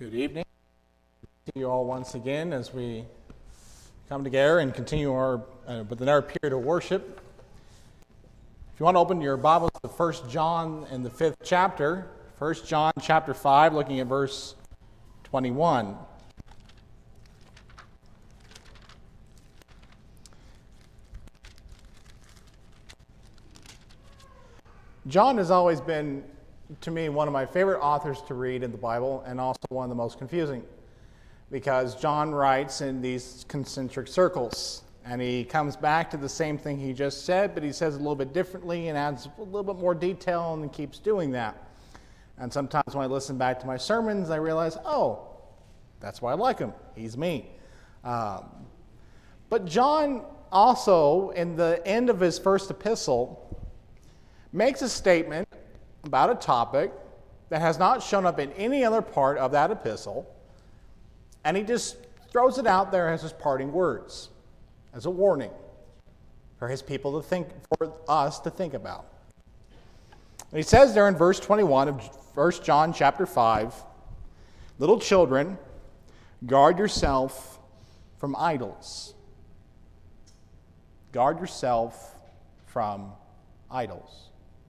Good evening. See you all once again as we come together and continue with another period of worship. If you want to open your Bibles to 1 John in the 5th chapter, 1 John chapter 5, looking at verse 21. John has always been, to me, one of my favorite authors to read in the Bible, and also one of the most confusing, because John writes in these concentric circles, and he comes back to the same thing he just said, but he says it a little bit differently and adds a little bit more detail and keeps doing that. And sometimes when I listen back to my sermons, I realize, oh, that's why I like him. He's me. But John also, in the end of his first epistle, makes a statement about a topic that has not shown up in any other part of that epistle, and he just throws it out there as his parting words, as a warning for his people to think, for us to think about. And he says there in verse 21 of 1 John chapter 5, "Little children, guard yourself from idols." Guard yourself from idols.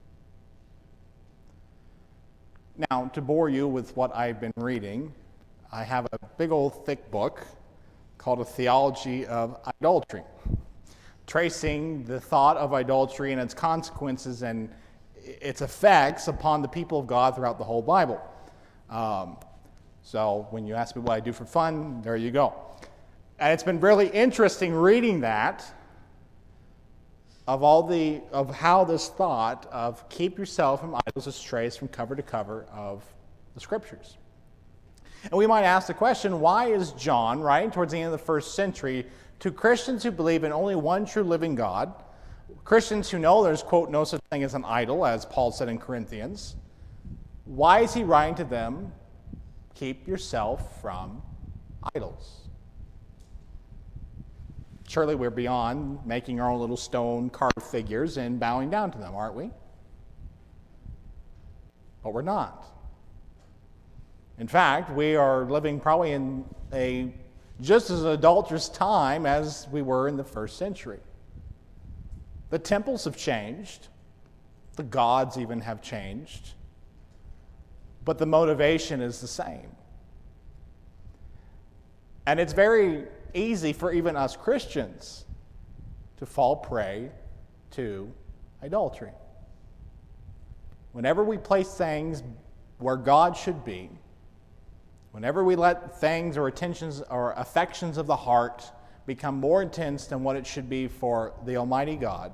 Now, to bore you with what I've been reading, I have a big old thick book called A Theology of Idolatry, tracing the thought of idolatry and its consequences and its effects upon the people of God throughout the whole Bible. So when you ask me what I do for fun, there you go. And it's been really interesting reading that, of how this thought of keep yourself from idols is traced from cover to cover of the Scriptures. And we might ask the question, why is John writing towards the end of the first century to Christians who believe in only one true living God, Christians who know there's, quote, no such thing as an idol, as Paul said in Corinthians? Why is he writing to them, keep yourself from idols? Surely we're beyond making our own little stone carved figures and bowing down to them, aren't we? But we're not. In fact, we are living probably in a just as adulterous time as we were in the first century. The temples have changed. The gods even have changed. But the motivation is the same. And it's very easy for even us Christians to fall prey to idolatry. Whenever we place things where God should be, whenever we let things or attentions or affections of the heart become more intense than what it should be for the Almighty God,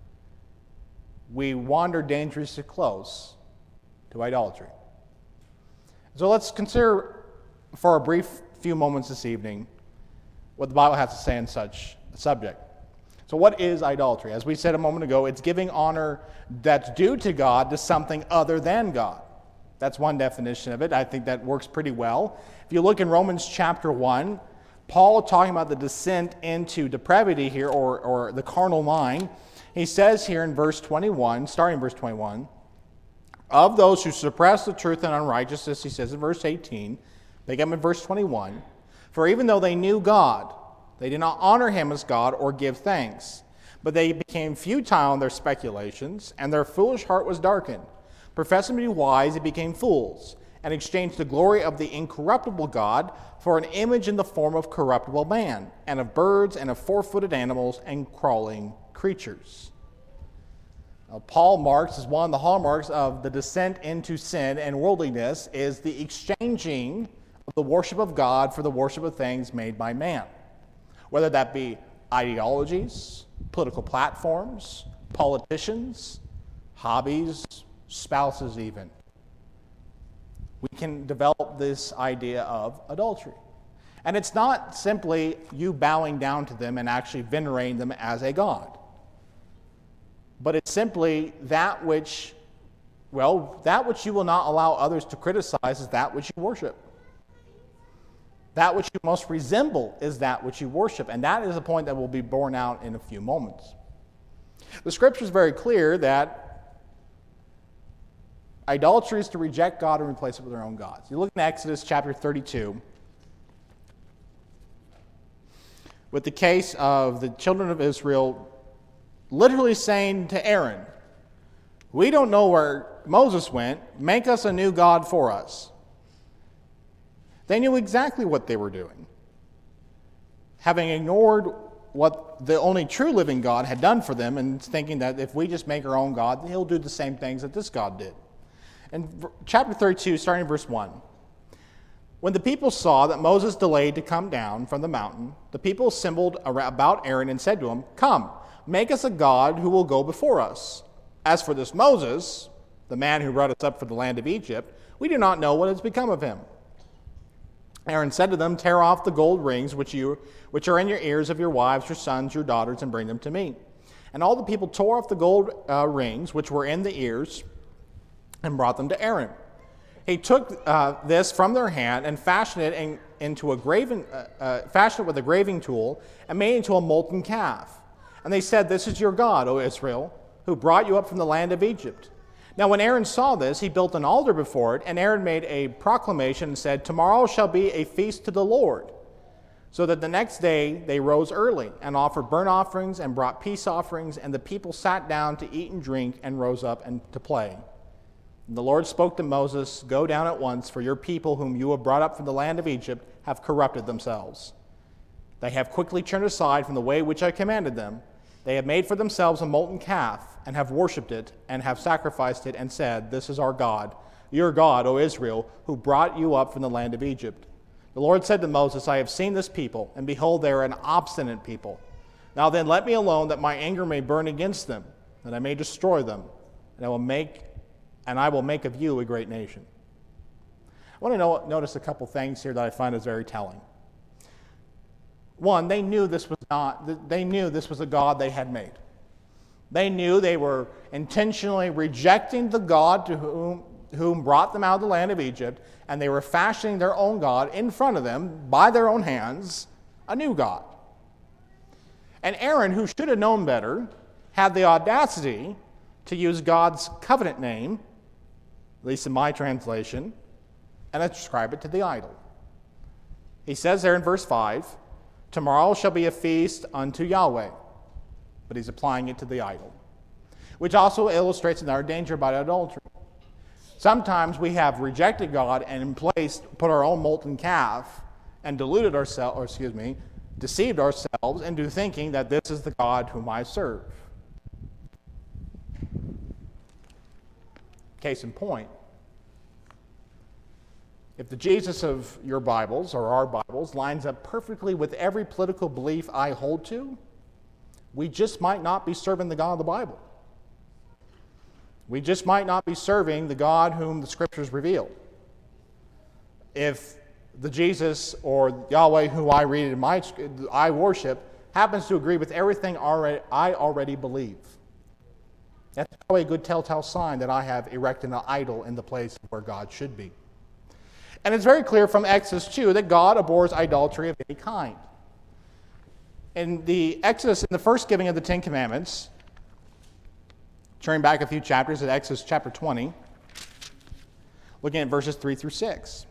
we wander dangerously close to idolatry. So let's consider for a brief few moments this evening what the Bible has to say on such a subject. So what is idolatry? As we said a moment ago, it's giving honor that's due to God to something other than God. That's one definition of it. I think that works pretty well. If you look in Romans chapter 1, Paul talking about the descent into depravity here, or the carnal mind, he says here in verse 21, starting in verse 21, of those who suppress the truth and unrighteousness, he says in verse 18, pick up in verse 21, for even though they knew God, they did not honor him as God or give thanks, but they became futile in their speculations, and their foolish heart was darkened. Professing to be wise, they became fools, and exchanged the glory of the incorruptible God for an image in the form of corruptible man, and of birds, and of four-footed animals, and crawling creatures. Now, Paul marks as one of the hallmarks of the descent into sin and worldliness is the exchanging of the worship of God for the worship of things made by man, whether that be ideologies, political platforms, politicians, hobbies, spouses even. We can develop this idea of adultery. And it's not simply you bowing down to them and actually venerating them as a god, but it's simply that which you will not allow others to criticize is that which you worship. That which you most resemble is that which you worship. And that is a point that will be borne out in a few moments. The Scripture is very clear that Idolatry is to reject God and replace it with their own gods. You look in Exodus chapter 32 with the case of the children of Israel literally saying to Aaron, "We don't know where Moses went. Make us a new God for us." They knew exactly what they were doing, having ignored what the only true living God had done for them and thinking that if we just make our own God, he'll do the same things that this God did. In chapter 32, starting in verse 1, when the people saw that Moses delayed to come down from the mountain, the people assembled about Aaron and said to him, "Come, make us a God who will go before us. As for this Moses, the man who brought us up from the land of Egypt, we do not know what has become of him." Aaron said to them, "Tear off the gold rings which are in your ears of your wives, your sons, your daughters, and bring them to me." And all the people tore off the gold rings which were in the ears and brought them to Aaron. He took this from their hand and fashioned it with a graving tool and made it into a molten calf. And they said, "This is your God, O Israel, who brought you up from the land of Egypt." Now when Aaron saw this, he built an altar before it, and Aaron made a proclamation and said, "Tomorrow shall be a feast to the Lord." So that the next day they rose early and offered burnt offerings and brought peace offerings, and the people sat down to eat and drink and rose up and to play. And the Lord spoke to Moses, "Go down at once, for your people whom you have brought up from the land of Egypt have corrupted themselves. They have quickly turned aside from the way which I commanded them. They have made for themselves a molten calf, and have worshipped it, and have sacrificed it, and said, 'This is our God, your God, O Israel, who brought you up from the land of Egypt.' The Lord said to Moses, 'I have seen this people, and behold, they are an obstinate people. Now then, let me alone, that my anger may burn against them, that I may destroy them, and I will make of you a great nation.'" I want to notice a couple things here that I find is very telling. One, they knew this was a God they had made. They knew they were intentionally rejecting the God to whom brought them out of the land of Egypt, and they were fashioning their own God in front of them by their own hands, a new God. And Aaron, who should have known better, had the audacity to use God's covenant name, at least in my translation, and ascribe it to the idol. He says there in verse 5, "Tomorrow shall be a feast unto Yahweh," but he's applying it to the idol, which also illustrates our danger about adultery. Sometimes we have rejected God and in place put our own molten calf and deceived ourselves into thinking that this is the God whom I serve. Case in point, if the Jesus of your Bibles or our Bibles lines up perfectly with every political belief I hold to, we just might not be serving the God of the Bible. We just might not be serving the God whom the Scriptures reveal. If the Jesus or Yahweh who I read in I worship happens to agree with everything I already believe, that's probably a good telltale sign that I have erected an idol in the place where God should be. And it's very clear from Exodus 2 that God abhors idolatry of any kind. In the first giving of the Ten Commandments, turning back a few chapters at Exodus chapter 20, looking at verses 3 through 6.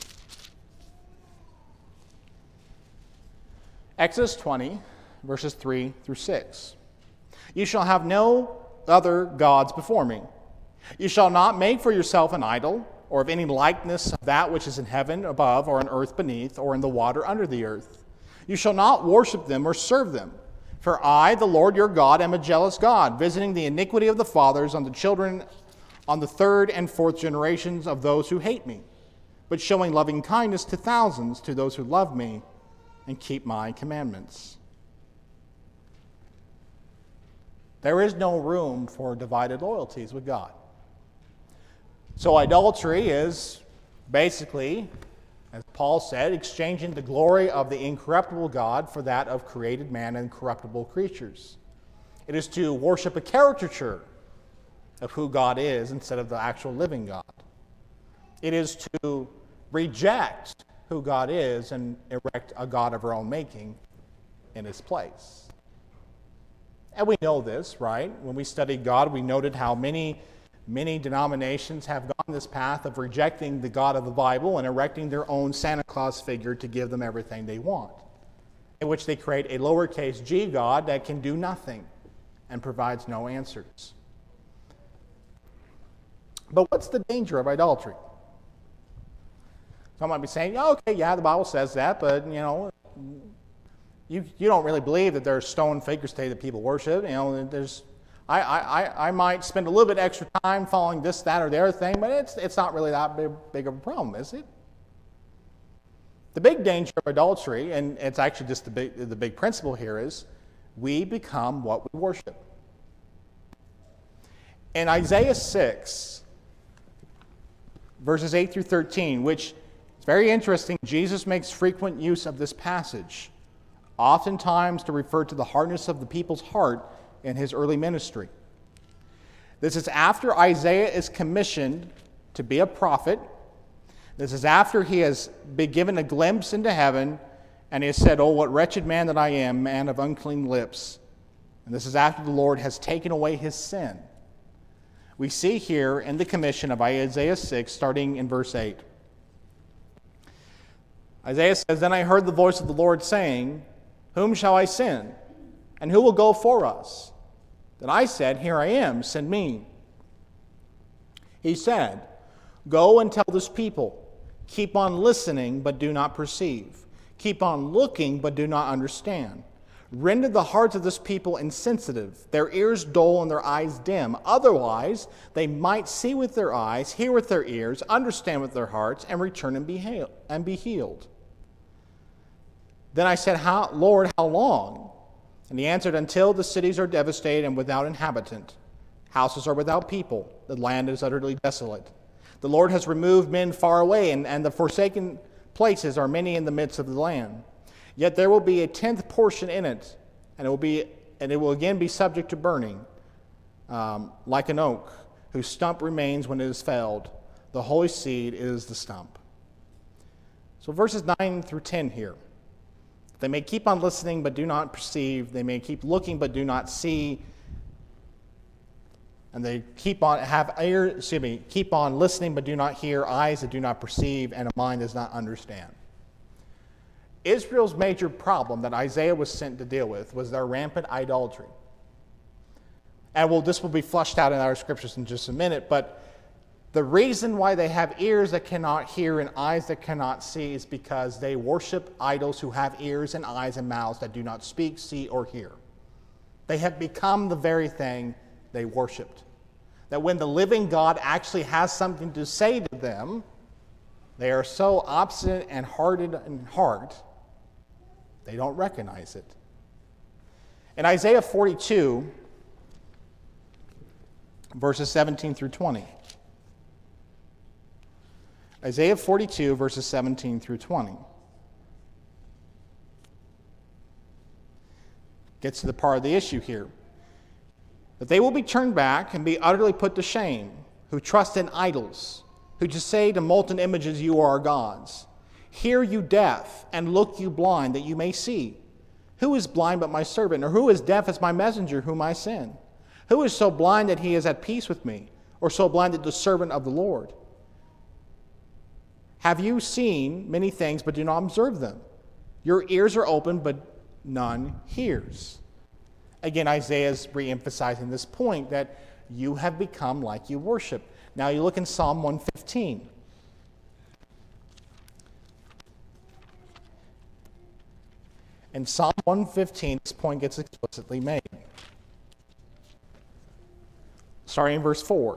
Exodus 20, verses 3 through 6. "You shall have no other gods before me. You shall not make for yourself an idol, or of any likeness of that which is in heaven above, or on earth beneath, or in the water under the earth. You shall not worship them or serve them. For I, the Lord your God, am a jealous God, visiting the iniquity of the fathers on the children, on the third and fourth generations of those who hate me, but showing loving kindness to thousands, to those who love me and keep my commandments." There is no room for divided loyalties with God. So idolatry is basically, as Paul said, exchanging the glory of the incorruptible God for that of created man and corruptible creatures. It is to worship a caricature of who God is instead of the actual living God. It is to reject who God is and erect a God of our own making in his place. And we know this, right? When we studied God, we noted how many Many denominations have gone this path of rejecting the God of the Bible and erecting their own Santa Claus figure to give them everything they want, in which they create a lowercase g God that can do nothing and provides no answers. But what's the danger of idolatry? Some might be saying, oh, okay, yeah, the Bible says that, but, you don't really believe that there's stone figures today that people worship. I might spend a little bit extra time following this, that, or the other thing, but it's not really that big of a problem, is it? The big danger of idolatry, and it's actually just the big principle here, is we become what we worship. In Isaiah 6, verses 8 through 13, which is very interesting, Jesus makes frequent use of this passage, oftentimes to refer to the hardness of the people's heart in his early ministry. This is after Isaiah is commissioned to be a prophet. This is after he has been given a glimpse into heaven and he has said, "Oh, what wretched man that I am, man of unclean lips." And this is after the Lord has taken away his sin. We see here in the commission of Isaiah 6, starting in verse 8. Isaiah says, "Then I heard the voice of the Lord saying, 'Whom shall I send? And who will go for us?' Then I said, 'Here I am, send me.' He said, 'Go and tell this people, keep on listening, but do not perceive. Keep on looking, but do not understand. Render the hearts of this people insensitive, their ears dull and their eyes dim. Otherwise, they might see with their eyes, hear with their ears, understand with their hearts, and return and be healed.' Then I said, 'Lord, how long?' And he answered, 'Until the cities are devastated and without inhabitant. Houses are without people. The land is utterly desolate. The Lord has removed men far away, and the forsaken places are many in the midst of the land. Yet there will be a 10th portion in it, and it will again be subject to burning, like an oak, whose stump remains when it is felled. The holy seed is the stump.'" So verses 9 through 10 here. They may keep on listening but do not perceive. They may keep looking but do not see. And they keep on listening but do not hear, eyes that do not perceive, and a mind that does not understand. Israel's major problem that Isaiah was sent to deal with was their rampant idolatry. And this will be flushed out in our scriptures in just a minute, but the reason why they have ears that cannot hear and eyes that cannot see is because they worship idols who have ears and eyes and mouths that do not speak, see, or hear. They have become the very thing they worshipped. That when the living God actually has something to say to them, they are so obstinate and hardened in heart, they don't recognize it. In Isaiah 42, verses 17 through 20. Isaiah 42, verses 17 through 20. Gets to the part of the issue here. "But they will be turned back and be utterly put to shame, who trust in idols, who just say to molten images, 'You are our gods.' Hear, you deaf, and look, you blind, that you may see. Who is blind but my servant, or who is deaf as my messenger whom I send? Who is so blind that he is at peace with me, or so blind that the servant of the Lord? Have you seen many things but do not observe them? Your ears are open but none hears." Again, Isaiah is re-emphasizing this point that you have become like you worship. Now you look in Psalm 115. In Psalm 115, this point gets explicitly made. Starting in verse 4.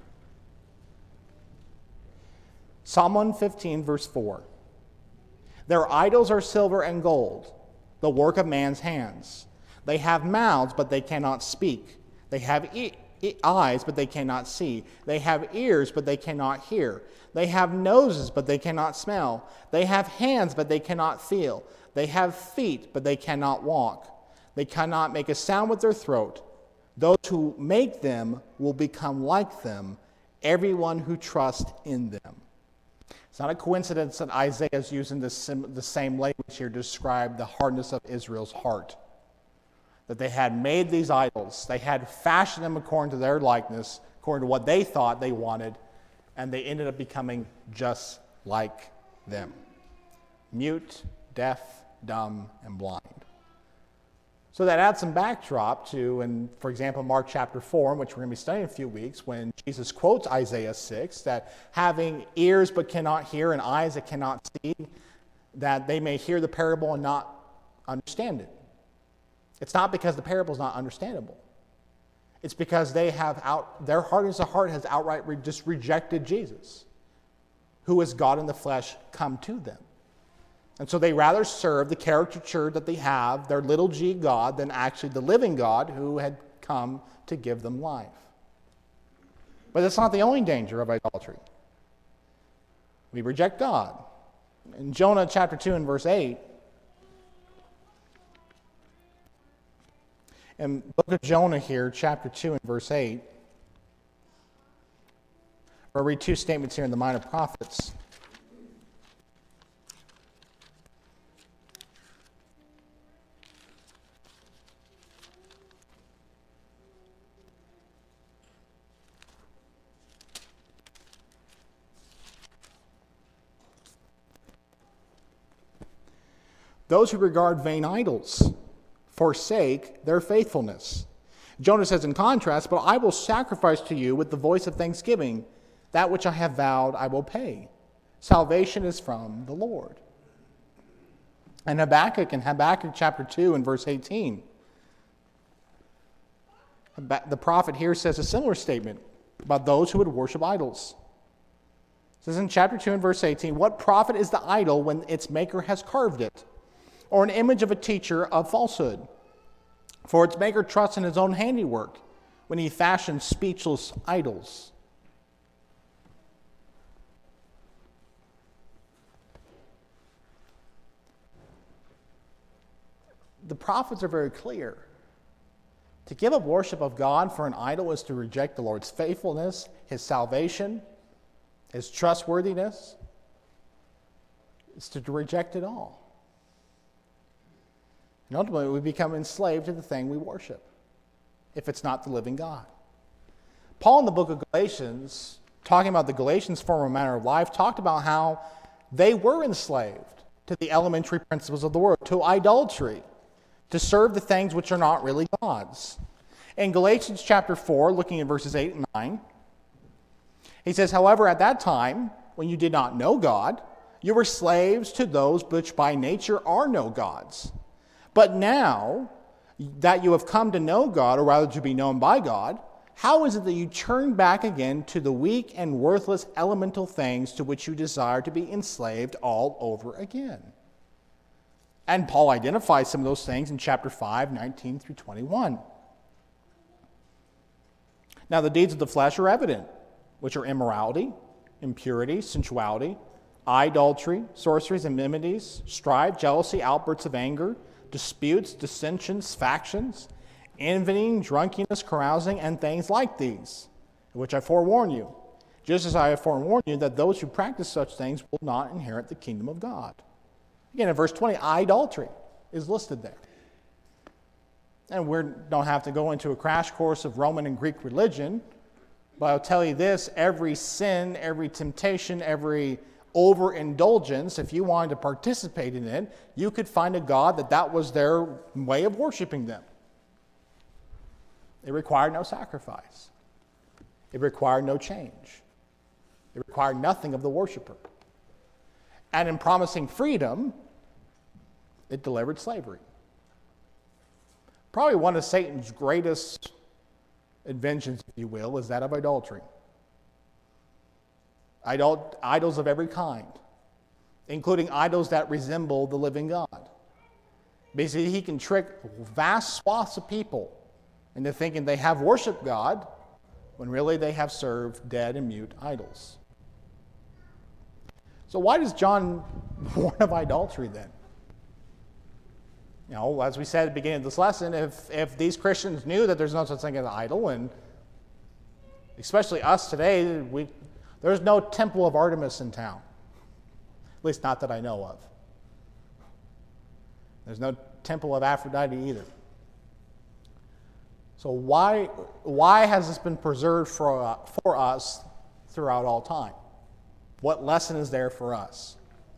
Psalm 115, verse 4. "Their idols are silver and gold, the work of man's hands. They have mouths, but they cannot speak. They have eyes, but they cannot see. They have ears, but they cannot hear. They have noses, but they cannot smell. They have hands, but they cannot feel. They have feet, but they cannot walk. They cannot make a sound with their throat. Those who make them will become like them, everyone who trusts in them." It's not a coincidence that Isaiah is using the same language here to describe the hardness of Israel's heart. That they had made these idols, they had fashioned them according to their likeness, according to what they thought they wanted, and they ended up becoming just like them. Mute, deaf, dumb, and blind. So that adds some backdrop to, and for example, Mark chapter 4, which we're going to be studying in a few weeks, when Jesus quotes Isaiah 6, that having ears but cannot hear and eyes that cannot see, that they may hear the parable and not understand it. It's not because the parable is not understandable. It's because their hardness of heart has outright just rejected Jesus, who is God in the flesh, come to them. And so they rather serve the caricature that they have, their little g God, than actually the living God who had come to give them life. But that's not the only danger of idolatry. We reject God. In Jonah chapter 2 and verse 8, in the book of Jonah here, chapter 2 and verse 8, I'll read two statements here in the Minor Prophets. Those who regard vain idols forsake their faithfulness. Jonah says in contrast, but I will sacrifice to you with the voice of thanksgiving. That which I have vowed I will pay. Salvation is from the Lord. And Habakkuk chapter 2 and verse 18. The prophet here says a similar statement about those who would worship idols. It says in chapter 2 and verse 18, what profit is the idol when its maker has carved it? Or an image of a teacher of falsehood? For its maker trusts in his own handiwork when he fashions speechless idols. The prophets are very clear. To give up worship of God for an idol is to reject the Lord's faithfulness, his salvation, his trustworthiness. It's to reject it all. And ultimately, we become enslaved to the thing we worship, if it's not the living God. Paul in the book of Galatians, talking about the Galatians' former manner of life, talked about how they were enslaved to the elementary principles of the world, to idolatry, to serve the things which are not really God's. In Galatians chapter 4, looking at verses 8 and 9, he says, however, at that time, when you did not know God, you were slaves to those which by nature are no gods. But now that you have come to know God, or rather to be known by God, how is it that you turn back again to the weak and worthless elemental things to which you desire to be enslaved all over again? And Paul identifies some of those things in chapter 5, 19 through 21. Now the deeds of the flesh are evident, which are immorality, impurity, sensuality, idolatry, sorceries, enmities, strife, jealousy, outbursts of anger, disputes, dissensions, factions, envying, drunkenness, carousing, and things like these, which I forewarn you, just as I have forewarned you that those who practice such things will not inherit the kingdom of God. Again, in verse 20, idolatry is listed there. And we don't have to go into a crash course of Roman and Greek religion, but I'll tell you this, every sin, every temptation, every overindulgence, if you wanted to participate in it, you could find a God that was their way of worshiping them. It required no sacrifice. It required no change. It required nothing of the worshiper. And in promising freedom, it delivered slavery. Probably one of Satan's greatest inventions, if you will, is that of idolatry. Idols of every kind, including idols that resemble the living God. Basically, he can trick vast swaths of people into thinking they have worshiped God when really they have served dead and mute idols. So why does John warn of idolatry then? You know, as we said at the beginning of this lesson, if these Christians knew that there's no such thing as an idol, and especially us today, there's no temple of Artemis in town. At least not that I know of. There's no temple of Aphrodite either. So why has this been preserved for us throughout all time? What lesson is there for us?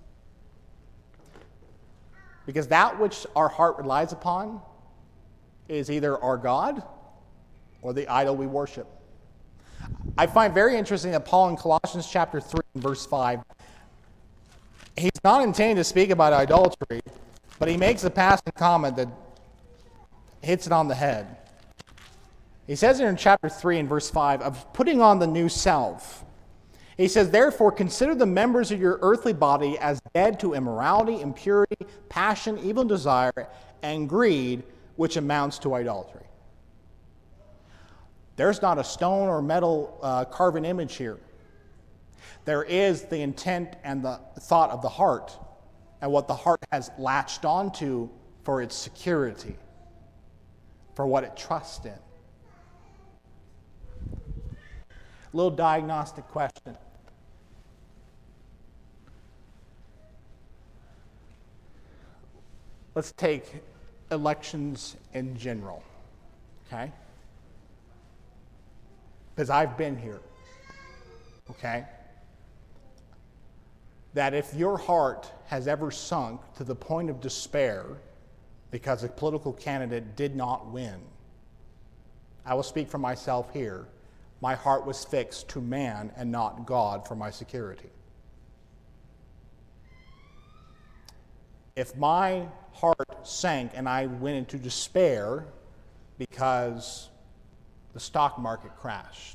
Because that which our heart relies upon is either our God or the idol we worship. I find very interesting that Paul in Colossians chapter 3 and verse 5, he's not intending to speak about idolatry, but he makes a passing comment that hits it on the head. He says in chapter 3 and verse 5, of putting on the new self. He says, therefore, consider the members of your earthly body as dead to immorality, impurity, passion, evil desire, and greed, which amounts to idolatry. There's not a stone or metal carven image here. There is the intent and the thought of the heart, and what the heart has latched onto for its security, for what it trusts in. A little diagnostic question. Let's take elections in general, okay? Because I've been here, okay? That if your heart has ever sunk to the point of despair because a political candidate did not win, I will speak for myself here. My heart was fixed to man and not God for my security. If my heart sank and I went into despair because the stock market crashed,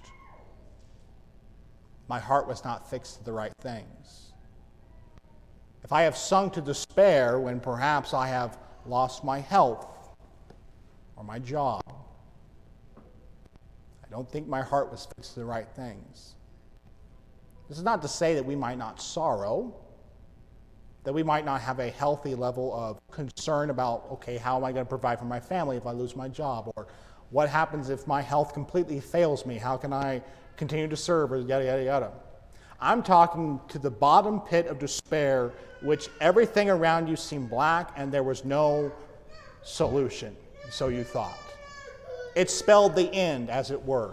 my heart was not fixed to the right things. If I have sunk to despair when perhaps I have lost my health or my job, I don't think my heart was fixed to the right things. This is not to say that we might not sorrow, that we might not have a healthy level of concern about, okay, how am I going to provide for my family if I lose my job? Or what happens if my health completely fails me? How can I continue to serve? Or yada, yada, yada. I'm talking to the bottom pit of despair, which everything around you seemed black and there was no solution, so you thought. It spelled the end, as it were.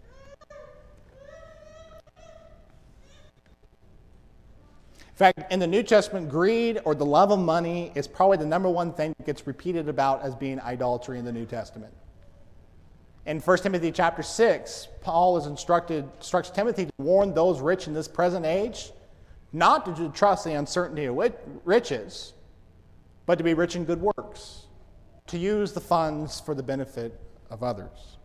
In fact, in the New Testament, greed or the love of money is probably the number one thing that gets repeated about as being idolatry in the New Testament. In 1 Timothy chapter 6, Paul instructs Timothy to warn those rich in this present age not to trust the uncertainty of riches, but to be rich in good works, to use the funds for the benefit of others.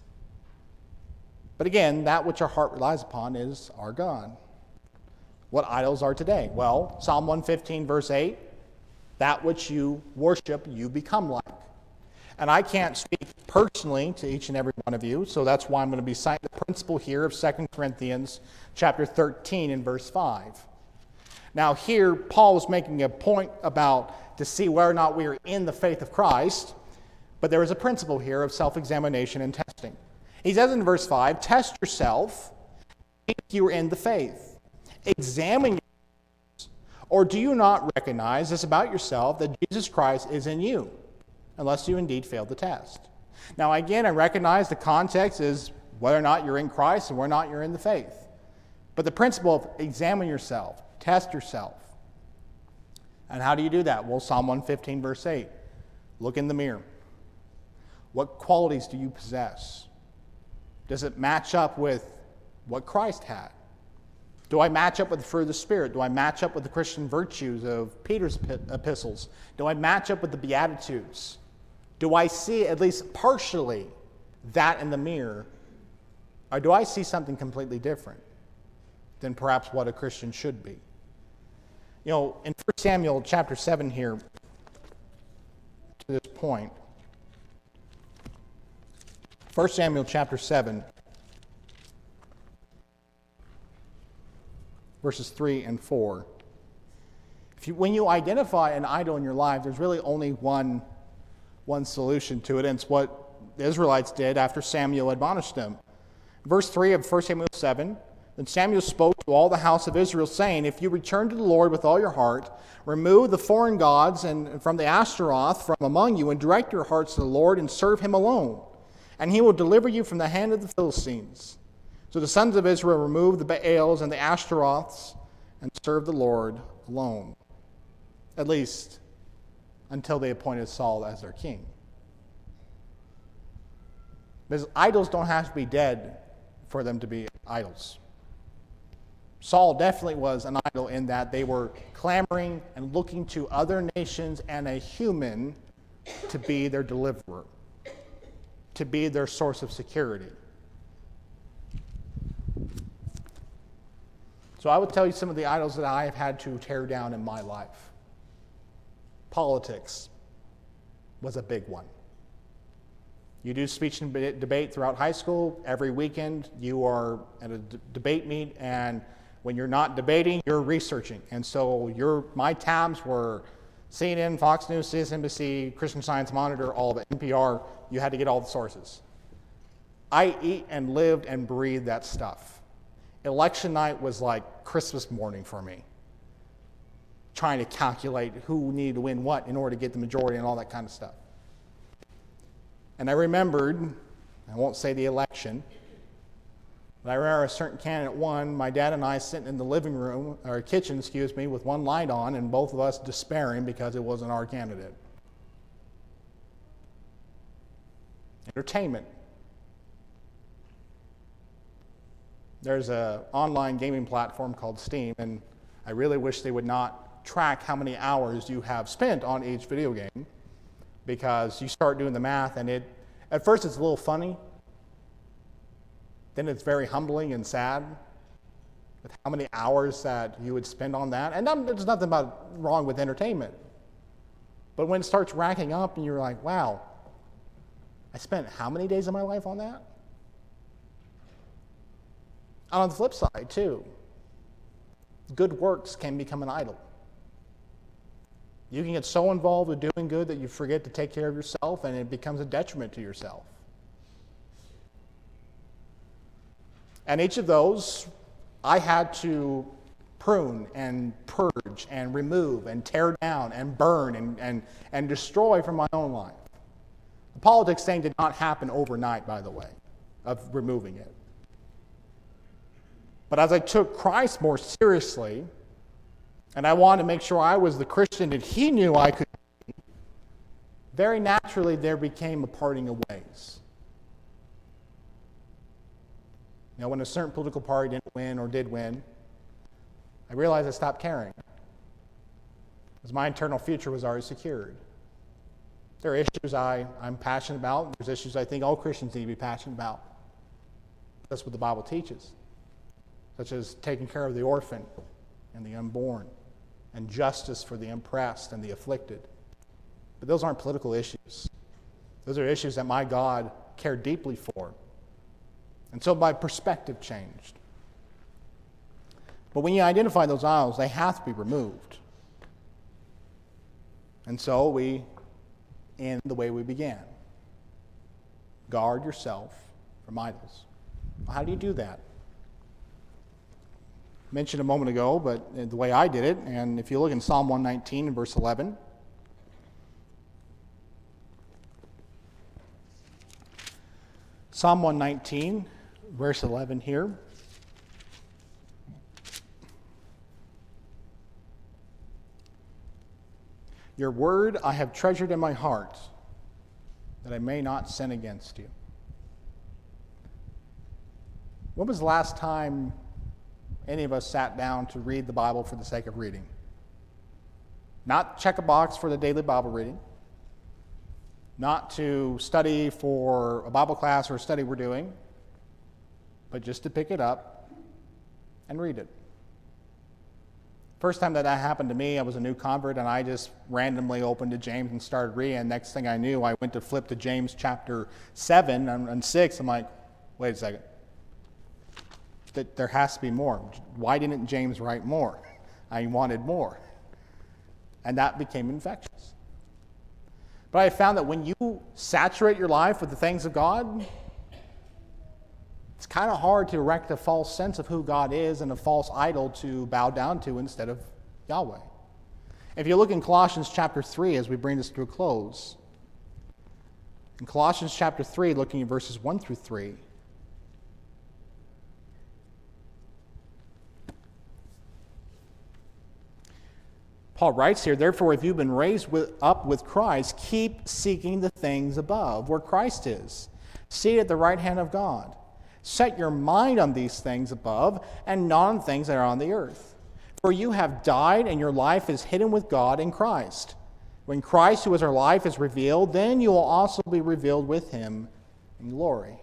But again, that which our heart relies upon is our God. What idols are today? Well, Psalm 115, verse 8, that which you worship, you become like. And I can't speak personally to each and every one of you, so that's why I'm going to be citing the principle here of 2 Corinthians chapter 13 and verse 5. Now here, Paul is making a point about to see whether or not we are in the faith of Christ, but there is a principle here of self-examination and testing. He says in verse 5, test yourself if you are in the faith. Examine yourselves. Or do you not recognize this about yourself, that Jesus Christ is in you, unless you indeed fail the test? Now again, I recognize the context is whether or not you're in Christ and whether or not you're in the faith. But the principle of examine yourself, test yourself. And how do you do that? Well, Psalm 115, verse 8. Look in the mirror. What qualities do you possess? Does it match up with what Christ had? Do I match up with the fruit of the Spirit? Do I match up with the Christian virtues of Peter's epistles? Do I match up with the Beatitudes? Do I see at least partially that in the mirror? Or do I see something completely different than perhaps what a Christian should be? You know, in 1 Samuel chapter 7 here, to this point, 1 Samuel chapter 7, verses 3 and 4. When you identify an idol in your life, there's really only one solution to it, and it's what the Israelites did after Samuel admonished them. Verse 3 of 1 Samuel 7, then Samuel spoke to all the house of Israel, saying, if you return to the Lord with all your heart, remove the foreign gods and from the Ashtaroth from among you, and direct your hearts to the Lord and serve him alone. and he will deliver you from the hand of the Philistines. So the sons of Israel removed the Baals and the Ashtaroths and served the Lord alone, at least until they appointed Saul as their king. Because idols don't have to be dead for them to be idols. Saul definitely was an idol in that they were clamoring and looking to other nations and a human to be their deliverer, to be their source of security. So I would tell you some of the idols that I have had to tear down in my life. Politics was a big one. You do speech and debate throughout high school. Every weekend you are at a debate meet, and when you're not debating, you're researching. And so my tabs were CNN, Fox News, CSNBC, Christian Science Monitor, all of it, NPR. You had to get all the sources. I eat and lived and breathed that stuff. Election night was like Christmas morning for me, trying to calculate who needed to win what in order to get the majority and all that kind of stuff. And I remembered, I won't say the election, but I remember a certain candidate won, my dad and I sitting in the living room, or kitchen, with one light on, and both of us despairing because it wasn't our candidate. Entertainment. There's an online gaming platform called Steam, and I really wish they would not track how many hours you have spent on each video game, because you start doing the math, and at first it's a little funny, then it's very humbling and sad with how many hours that you would spend on that. And there's nothing wrong with entertainment. But when it starts racking up and you're like, wow, I spent how many days of my life on that? And on the flip side, too, good works can become an idol. You can get so involved with doing good that you forget to take care of yourself, and it becomes a detriment to yourself. And each of those, I had to prune and purge and remove and tear down and burn and destroy from my own life. The politics thing did not happen overnight, by the way, of removing it. But as I took Christ more seriously, and I wanted to make sure I was the Christian that he knew I could be, very naturally there became a parting of ways. Now, when a certain political party didn't win or did win, I realized I stopped caring, because my eternal future was already secured. There are issues I'm passionate about. There's issues I think all Christians need to be passionate about. That's what the Bible teaches, such as taking care of the orphan and the unborn, and justice for the oppressed and the afflicted. But those aren't political issues. Those are issues that my God cared deeply for. And so my perspective changed. But when you identify those idols, they have to be removed. And so we end the way we began. Guard yourself from idols. Well, how do you do that? I mentioned a moment ago, but the way I did it, and if you look in Psalm 119 and verse 11, Psalm 119, verse 11 here. Your word I have treasured in my heart, that I may not sin against you. When was the last time any of us sat down to read the Bible for the sake of reading? Not check a box for the daily Bible reading, not to study for a Bible class or a study we're doing, but just to pick it up and read it. First time that happened to me, I was a new convert, and I just randomly opened to James and started reading. And next thing I knew, I went to flip to James chapter 7 and 6. I'm like, wait a second. There has to be more. Why didn't James write more? I wanted more. And that became infectious. But I found that when you saturate your life with the things of God, it's kind of hard to erect a false sense of who God is and a false idol to bow down to instead of Yahweh. If you look in Colossians chapter 3 as we bring this to a close, In Colossians chapter 3, looking at verses 1 through 3, Paul writes here, "Therefore, if you've been raised up with Christ, keep seeking the things above, where Christ is, seated at the right hand of God. Set your mind on these things above, and not on things that are on the earth. For you have died, and your life is hidden with God in Christ. When Christ, who is our life, is revealed, then you will also be revealed with him in glory."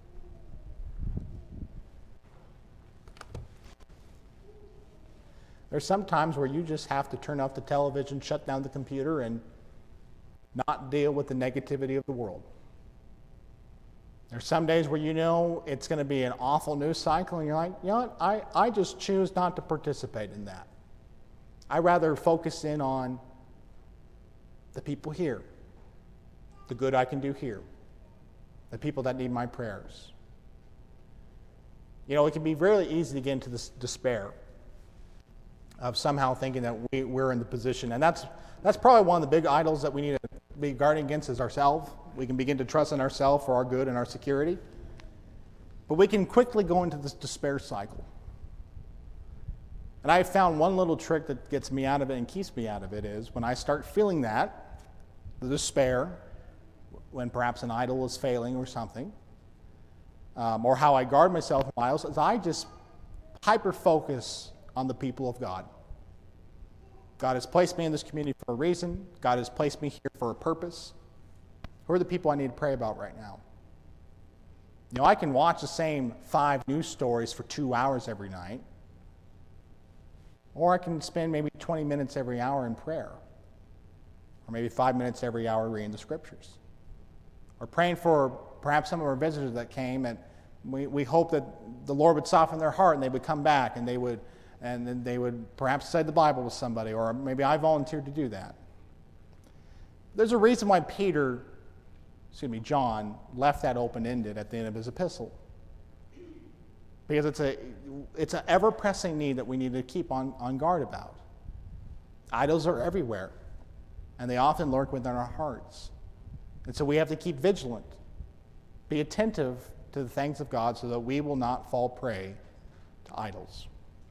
There's some times where you just have to turn off the television, shut down the computer, and not deal with the negativity of the world. There's some days where you know it's going to be an awful news cycle, and you're like, you know what, I just choose not to participate in that. I rather focus in on the people here, the good I can do here, the people that need my prayers. You know, it can be really easy to get into this despair of somehow thinking that we're in the position. And that's probably one of the big idols that we need to be guarding against is ourselves. We can begin to trust in ourselves for our good and our security. But we can quickly go into this despair cycle. And I have found one little trick that gets me out of it and keeps me out of it is when I start feeling that, the despair, when perhaps an idol is failing or something, or how I guard myself from idols, is I just hyper-focus on the people of God. God has placed me in this community for a reason. God has placed me here for a purpose. Who are the people I need to pray about right now? You know, I can watch the same 5 news stories for 2 hours every night, or I can spend maybe 20 minutes every hour in prayer, or maybe 5 minutes every hour reading the scriptures, or praying for perhaps some of our visitors that came, and we hope that the Lord would soften their heart and they would come back and then they would perhaps study the Bible with somebody, or maybe I volunteered to do that. There's a reason why John left that open-ended at the end of his epistle. Because it's an ever-pressing need that we need to keep on guard about. Idols are everywhere, and they often lurk within our hearts. And so we have to keep vigilant, be attentive to the things of God so that we will not fall prey to idols.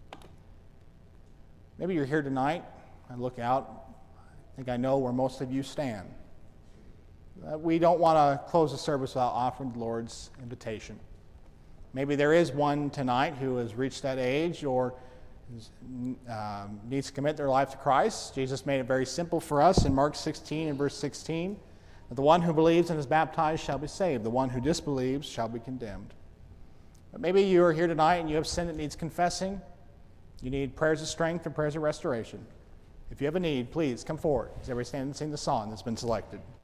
Maybe you're here tonight. I look out. I think I know where most of you stand. We don't want to close the service without offering the Lord's invitation. Maybe there is one tonight who has reached that age or needs to commit their life to Christ. Jesus made it very simple for us in Mark 16 and verse 16. That the one who believes and is baptized shall be saved. The one who disbelieves shall be condemned. But maybe you are here tonight and you have sin that needs confessing. You need prayers of strength and prayers of restoration. If you have a need, please come forward as everybody stand and sing the song that's been selected.